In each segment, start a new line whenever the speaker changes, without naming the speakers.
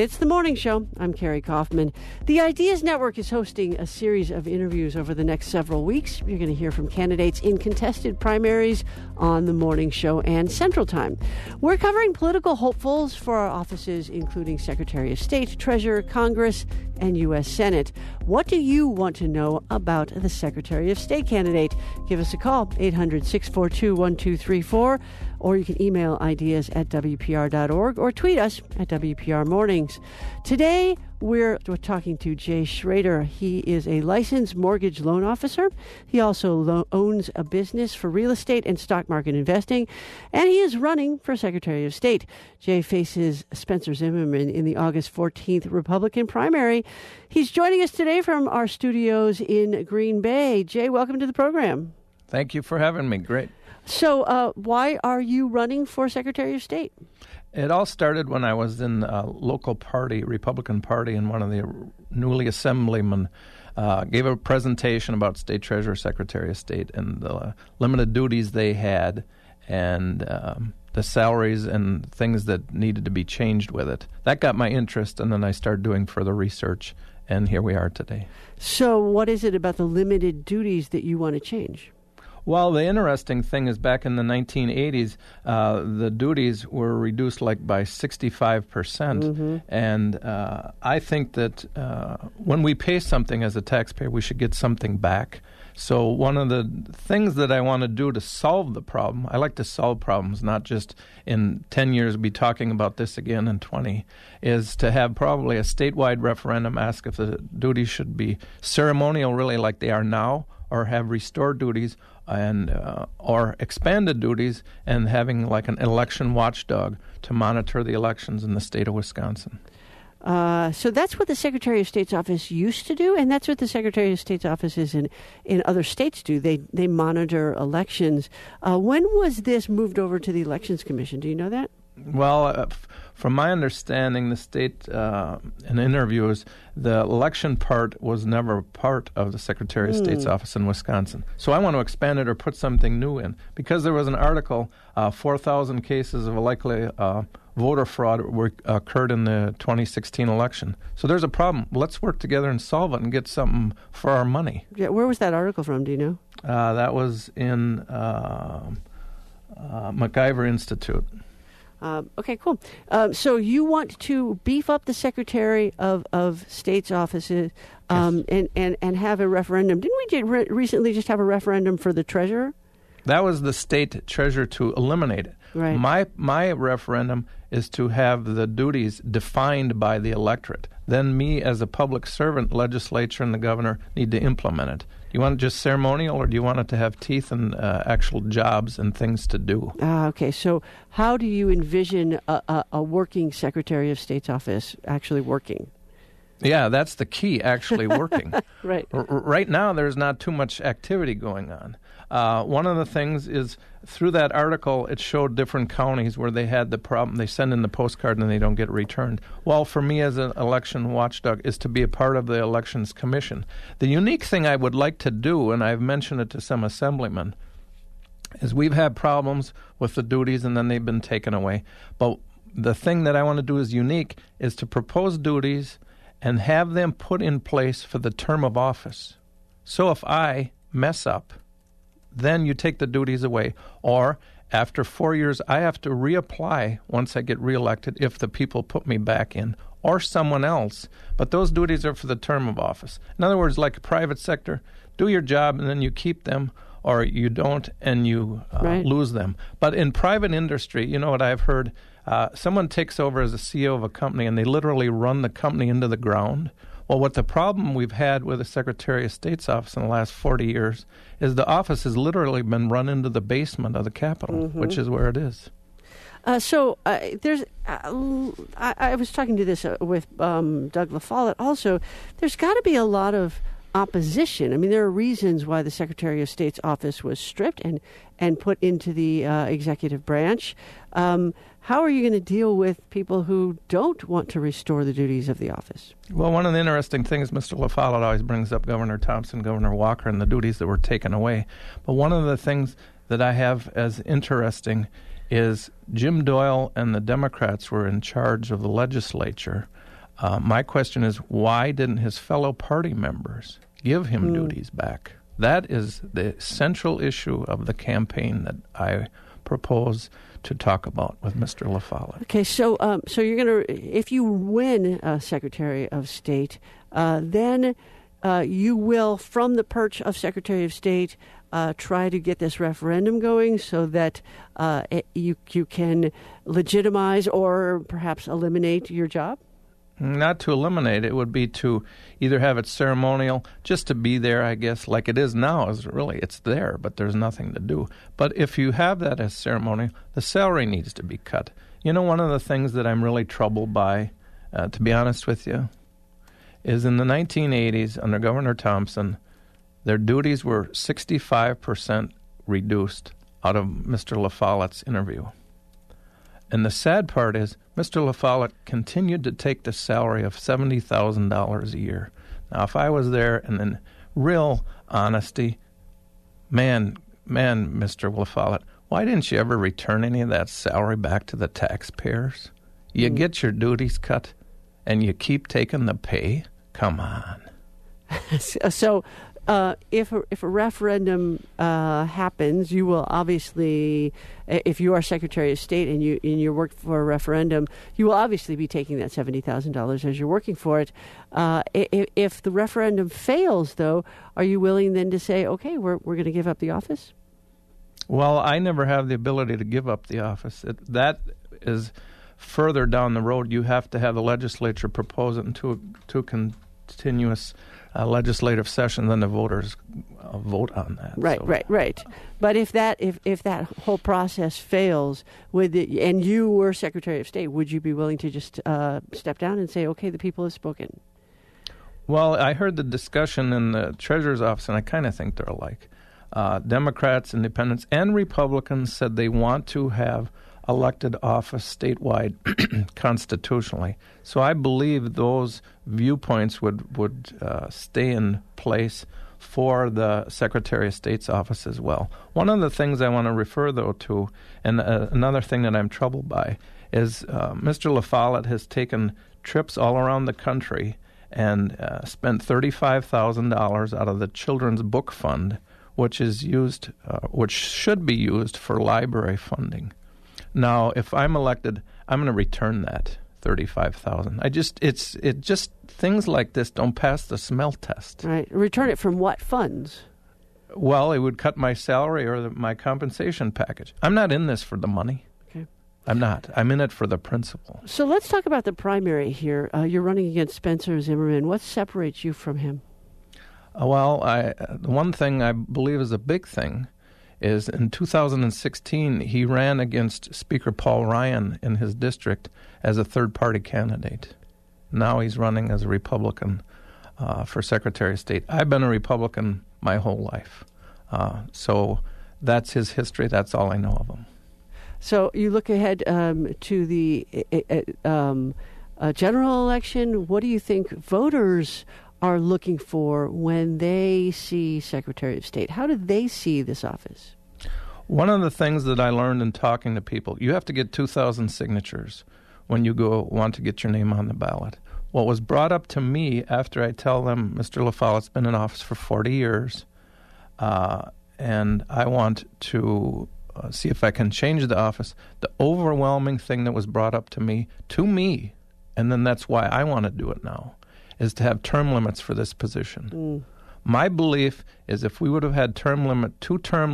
It's the morning show. I'm Carrie Kaufman. The Ideas Network is hosting a series of interviews over the next several weeks. You're going to hear from candidates in contested primaries on the morning show and Central Time. We're covering political hopefuls for our offices, including Secretary of State, Treasurer, Congress, and U.S. Senate. What do you want to know about the Secretary of State candidate? Give us a call, 800-642-1234, or you can email ideas@wpr.org or tweet us at WPR Mornings. Today, we're talking to Jay Schrader. He is a licensed mortgage loan officer. He also owns a business for real estate and stock market investing, and he is running for Secretary of State. Jay faces Spencer Zimmerman in the August 14th Republican primary. He's joining us today from our studios in Green Bay. Jay, welcome to the program.
Thank you for having me. Great.
So why are you running for Secretary of State?
It all started when I was in a local party, Republican Party, and one of the newly assemblymen gave a presentation about State Treasurer, Secretary of State, and the limited duties they had, and the salaries and things that needed to be changed with it. That got my interest, and then I started doing further research, and here we are today. So
what is it about the limited duties that you want to change?
Well, the interesting thing is back in the 1980s, the duties were reduced by 65%. And I think that when we pay something as a taxpayer, we should get something back. So one of the things that I want to do to solve the problem, I like to solve problems, not just in 10 years be talking about this again in 20, is to have probably a statewide referendum, ask if the duties should be ceremonial really like they are now, or have restored duties and or expanded duties, and having like an election watchdog to monitor the elections in the state of Wisconsin.
So that's what the Secretary of State's office used to do, and that's what the Secretary of State's offices in other states do. They monitor elections. When was this moved over to the Elections Commission? Do you know that?
Well, from my understanding, the state, in interviews, the election part was never part of the Secretary of State's office in Wisconsin. So I want to expand it or put something new in. Because there was an article, 4,000 cases of likely voter fraud occurred in the 2016 election. So there's a problem. Let's work together and solve it and get something for our money.
Yeah, where was that article from? Do you know?
That was in MacIver Institute.
Okay, cool. So you want to beef up the Secretary of State's offices and have a referendum. Didn't we recently just have a referendum for the treasurer?
That was the state treasurer to eliminate it.
Right.
My referendum is to have the duties defined by the electorate. Then me as a public servant, legislature, and the governor need to implement it. Do you want it just ceremonial, or do you want it to have teeth and actual jobs and things to do?
Okay. So how do you envision a working Secretary of State's office actually working?
Yeah, that's the key, actually working.
Right.
Right now, there's not too much activity going on. One of the things is, through that article, it showed different counties where they had the problem. They send in the postcard and they don't get returned. Well, for me as an election watchdog is to be a part of the Elections Commission. The unique thing I would like to do, and I've mentioned it to some assemblymen, is we've had problems with the duties and then they've been taken away. But the thing that I want to do is unique is to propose duties and have them put in place for the term of office. So if I mess up, then you take the duties away. Or after 4 years, I have to reapply once I get reelected if the people put me back in, or someone else. But those duties are for the term of office. In other words, like a private sector, do your job and then you keep them, or you don't and you lose them. But in private industry, you know what I've heard? Someone takes over as a CEO of a company and they literally run the company into the ground. Well, what the problem we've had with the Secretary of State's office in the last 40 years is the office has literally been run into the basement of the Capitol, which is where it is.
There's. I was talking to this with Doug LaFollette also. There's got to be a lot of opposition. I mean, there are reasons why the Secretary of State's office was stripped and put into the executive branch. How are you going to deal with people who don't want to restore the duties of the office?
Well, one of the interesting things, Mr. LaFollette always brings up Governor Thompson, Governor Walker, and the duties that were taken away. But one of the things that I have as interesting is Jim Doyle and the Democrats were in charge of the legislature My question is, why didn't his fellow party members give him duties back? That is the central issue of the campaign that I propose to talk about with Mr. LaFollette.
Okay, so you're going to, if you win Secretary of State, then you will, from the perch of Secretary of State, try to get this referendum going so that you can legitimize or perhaps eliminate your job?
Not to eliminate, it would be to either have it ceremonial, just to be there, I guess, like it is now. It's there, but there's nothing to do. But if you have that as ceremonial, the salary needs to be cut. You know, one of the things that I'm really troubled by, to be honest with you, is in the 1980s, under Governor Thompson, their duties were 65% reduced out of Mr. LaFollette's interview. And the sad part is Mr. LaFollette continued to take the salary of $70,000 a year. Now, if I was there and in real honesty, man, Mr. LaFollette, why didn't you ever return any of that salary back to the taxpayers? You get your duties cut and you keep taking the pay? Come on.
So if a referendum happens, you will obviously, if you are Secretary of State and you work for a referendum, you will obviously be taking that $70,000 as you're working for it. If the referendum fails, though, are you willing then to say, okay, we're going to give up the office?
Well, I never have the ability to give up the office. That is further down the road. You have to have the legislature propose it into two continuous legislative session, then the voters vote on that.
Right. But if that whole process fails, and you were Secretary of State, would you be willing to just step down and say, okay, the people have spoken?
Well, I heard the discussion in the Treasurer's office, and I kind of think they're alike. Democrats, Independents, and Republicans said they want to have elected office statewide constitutionally. So I believe those viewpoints would stay in place for the Secretary of State's office as well. One of the things I want to refer, though, to, and another thing that I'm troubled by, is Mr. LaFollette has taken trips all around the country and spent $35,000 out of the Children's Book Fund, which is used, which should be used for library funding. Now, if I'm elected, I'm going to return that $35,000. It just things like this don't pass the smell test.
Right. Return it from what funds?
Well, it would cut my salary or my compensation package. I'm not in this for the money.
Okay.
I'm not. I'm in it for the principle.
So let's talk about the primary here. You're running against Spencer Zimmerman. What separates you from him?
Well, the one thing I believe is a big thing is in 2016, he ran against Speaker Paul Ryan in his district as a third-party candidate. Now he's running as a Republican for Secretary of State. I've been a Republican my whole life. So that's his history. That's all I know of him.
So you look ahead to the general election. What do you think voters are looking for when they see Secretary of State? How do they see this office?
One of the things that I learned in talking to people, you have to get 2,000 signatures when you want to get your name on the ballot. What was brought up to me after I tell them Mr. LaFollette's been in office for 40 years, and I want to see if I can change the office, the overwhelming thing that was brought up to me, and then that's why I want to do it now, is to have term limits for this position. My belief is if we would have had two terms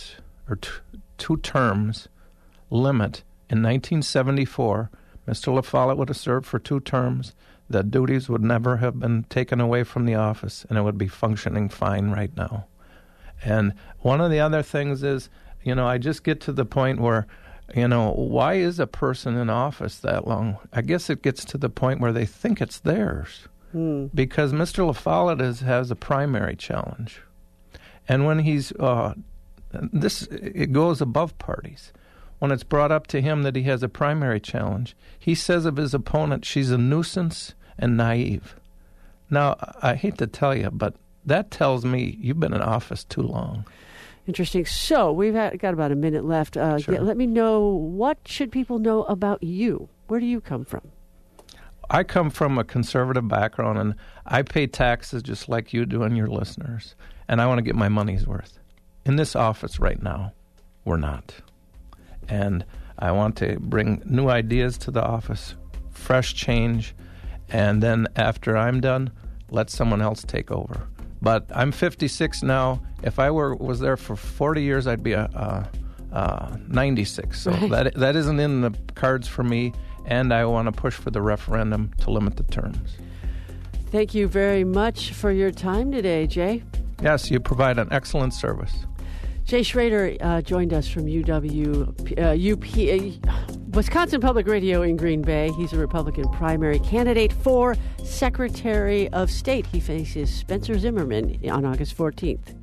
limit in 1974, Mr. LaFollette would have served for 2 terms. The duties would never have been taken away from the office, and it would be functioning fine right now. And one of the other things is, I just get to the point where, why is a person in office that long? I guess it gets to the point where they think it's theirs. Because Mr. LaFollette has a primary challenge. And when it goes above parties. When it's brought up to him that he has a primary challenge, he says of his opponent, she's a nuisance and naive. Now, I hate to tell you, but that tells me you've been in office too long.
Interesting. So we've got about a minute left.
Sure.
Let me know, what should people know about you? Where do you come from?
I come from a conservative background, and I pay taxes just like you do and your listeners, and I want to get my money's worth. In this office right now, we're not. And I want to bring new ideas to the office, fresh change, and then after I'm done, let someone else take over. But I'm 56 now. If I was there for 40 years, I'd be 96. So
Right.
that isn't in the cards for me, and I want to push for the referendum to limit the terms.
Thank you very much for your time today, Jay.
Yes, you provide an excellent service.
Jay Schrader joined us from Wisconsin Public Radio in Green Bay. He's a Republican primary candidate for Secretary of State. He faces Spencer Zimmerman on August 14th.